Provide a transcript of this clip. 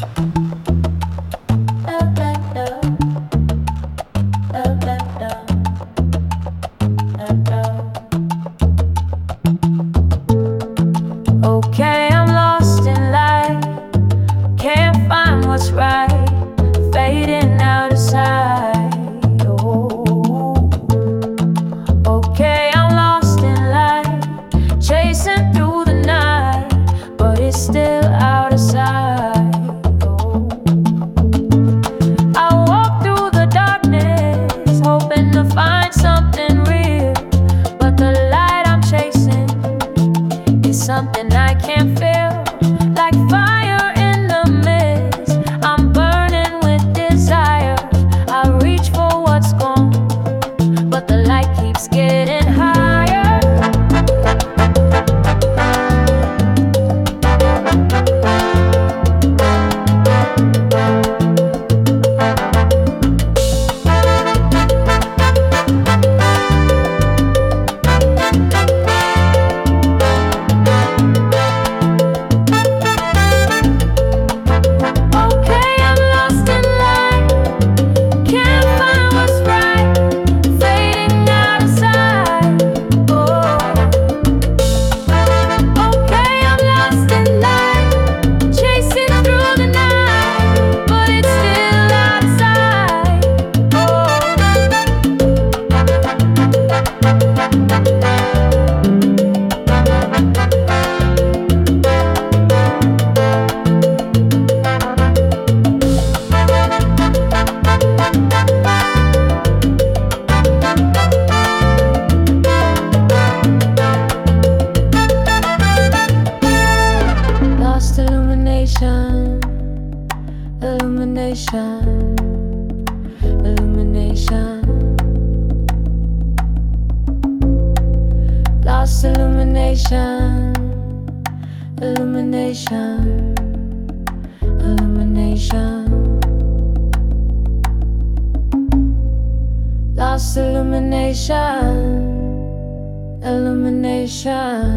Okay, I'm lost in light, can't find what's right, fading out of sight. Oh, okay, I'm lost in light, chasing through the night, but it's still out of sight. Oh, I walk through the darkness, hoping to find something real, but the light I'm chasing is something I can't feel, like fire in the mist. I'm burning with desire. I reach for what's gone, but the light keeps getting higher. Illumination, illumination, lost illumination, illumination, illumination, lost illumination, illumination.